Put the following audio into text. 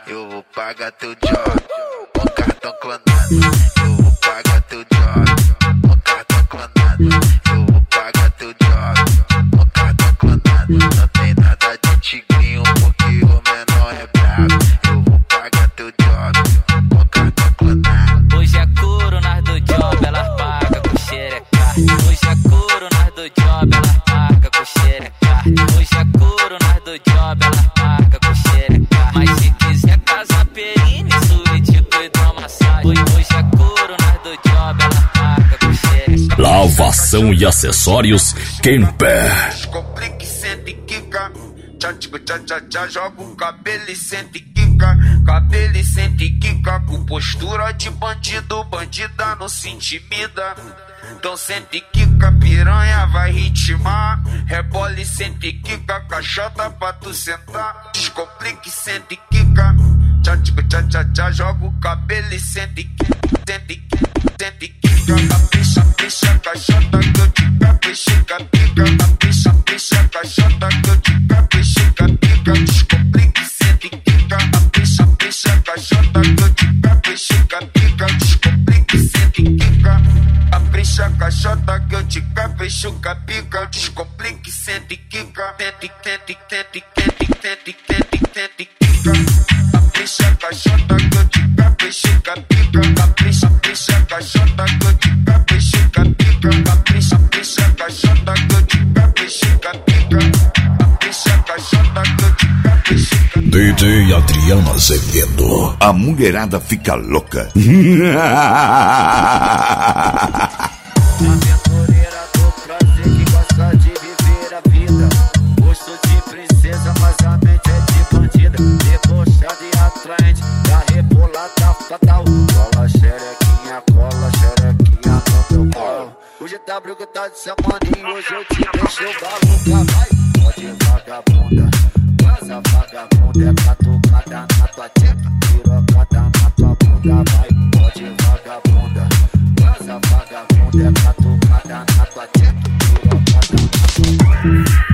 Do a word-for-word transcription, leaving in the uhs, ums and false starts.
eu vou pagar teu job com cartão clonado. Eu vou pagar teu job com cartão clonado. Eu vou pagar teu job com cartão clonado. Não tem nada de tigrinho porque o menor é brabo. Eu vou pagar teu job com cartão clonado. Hoje é couro, nós do job, elas pagam com xereca. Hoje é couro, nós do job, elas pagam com xereca. Hoje é couro, nós do job, elas pagam com xereca. Mas se quiser casa perine, suíte doido uma massagem. Hoje é couro, nós do job, elas pagam com xereca. Lavação e acessórios Kemper. Descomplique, senta e quica. Tchá, tchica, tchá, tchá, tchá. Joga o cabelo e senta e quica. Cabelo e senta e quica. Com postura de bandido, bandida não se intimida. Então senta e quica, piranha vai ritmar. Rebola e senta e quica, caixota pra tu sentar. Descomplique, senta e quica. Tchá, tchica, tchá, tchá, tchá. Joga o cabelo e senta e quica. Senta e quica, senta e quica. Capricha, picha, caixota que eu te caprichica, pica. Capricha, picha, caixota que eu te caprichica, pica. Descomplique, senta e quica. Capricha, picha, caixota que eu te caprichica, pica. Descomplique, senta e quica. Capricha, caixota que eu te caprichuca, pica. Descomplique, senta e quica. Senta e senta e senta e senta e senta e senta e senta e quica. Capricha, caixota que eu te caprichuca, pica. Capricha, picha, caixota que eu te caprichuca, pica. Capricha, picha, caixota que eu te caprichuca, pica. Capricha, caixota que eu te caprichuca. D J Adriano Azevedo. A mulherada fica louca. Aventureira do prazer que gosta de viver a vida. Gosto de princesa, mas a mente é de bandida. Debochada e atraente, da rebolada fatal. Cola xerequinha, cola xerequinha no meu colo. O G W que tá de semaninho, hoje eu te deixo maluca. Vai, pode vagabunda, vaza vagabunda. É catucada na tua teta, pirocada na tua bunda. Vai, pode vagabunda, vaza vagabunda. É catucada na tua teta, pirocada na tua bunda.